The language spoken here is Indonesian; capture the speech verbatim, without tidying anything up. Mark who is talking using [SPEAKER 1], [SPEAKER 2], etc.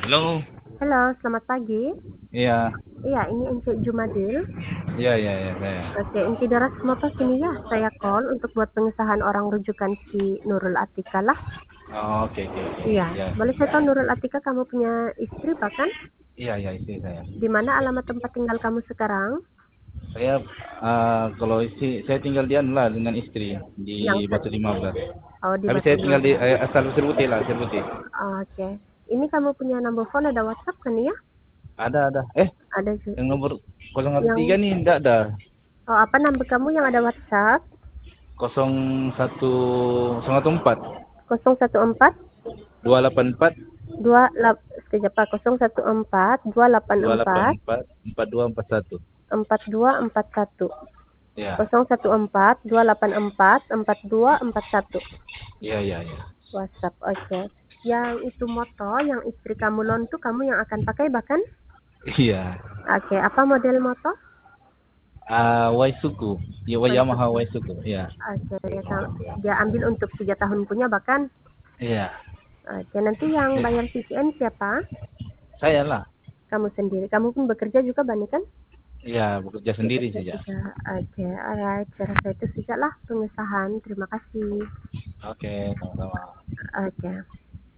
[SPEAKER 1] Halo.
[SPEAKER 2] Halo, selamat pagi.
[SPEAKER 1] Iya.
[SPEAKER 2] Iya, ini Encik Jumadil.
[SPEAKER 1] Iya, iya, iya, saya.
[SPEAKER 2] Oke, Encik Daras Moto sini ya. Saya call untuk buat pengesahan orang rujukan si Nurul Atika lah.
[SPEAKER 1] Oh, oke, oke, oke.
[SPEAKER 2] Iya,
[SPEAKER 1] Iya.
[SPEAKER 2] boleh saya tahu Nurul Atika kamu punya istri bahkan?
[SPEAKER 1] Iya, iya, istri saya.
[SPEAKER 2] Di mana alamat tempat tinggal kamu sekarang?
[SPEAKER 1] Saya uh, kalau istri saya tinggal di anu lah dengan istri di
[SPEAKER 2] Yang
[SPEAKER 1] Batu
[SPEAKER 2] se-
[SPEAKER 1] lima belas.
[SPEAKER 2] oh di
[SPEAKER 1] Tapi
[SPEAKER 2] Batu
[SPEAKER 1] saya tinggal di
[SPEAKER 2] lima belas.
[SPEAKER 1] eh, asal Serbuti lah, Serbuti.
[SPEAKER 2] Oke. Ini kamu punya nomor phone ada WhatsApp kan ya?
[SPEAKER 1] Ada, ada. Eh,
[SPEAKER 2] Ada juga.
[SPEAKER 1] yang nomor nol satu tiga
[SPEAKER 2] Yang
[SPEAKER 1] nih enggak ada.
[SPEAKER 2] oh apa number kamu yang ada WhatsApp?
[SPEAKER 1] nol satu nol satu empat
[SPEAKER 2] nol satu empat
[SPEAKER 1] dua delapan empat
[SPEAKER 2] dua sekejap Pak. nol satu empat dua delapan
[SPEAKER 1] dua delapan
[SPEAKER 2] empat
[SPEAKER 1] empat empat dua empat satu.
[SPEAKER 2] empat dua empat satu.
[SPEAKER 1] Ya.
[SPEAKER 2] nol satu empat dua delapan empat empat dua empat satu.
[SPEAKER 1] Iya, iya, iya.
[SPEAKER 2] WhatsApp, oke. Okay. Yang itu moto, yang istri kamu loan tuh kamu yang akan pakai bahkan?
[SPEAKER 1] Iya.
[SPEAKER 2] Oke, okay. Apa model moto?
[SPEAKER 1] Uh, Waisuku, ya Yamaha Waisuku, ya.
[SPEAKER 2] Oke, okay. dia, dia ambil untuk tiga tahun punya bahkan?
[SPEAKER 1] Iya.
[SPEAKER 2] Oke, okay. Nanti yang bayar C C N siapa?
[SPEAKER 1] Saya lah.
[SPEAKER 2] Kamu sendiri. Kamu pun bekerja juga banyak kan?
[SPEAKER 1] Iya, bekerja sendiri saja.
[SPEAKER 2] Oke, okay. Alright. Saya rasa itu saja lah pengesahan. Terima kasih.
[SPEAKER 1] Oke, sama-sama.
[SPEAKER 2] Oke. Okay.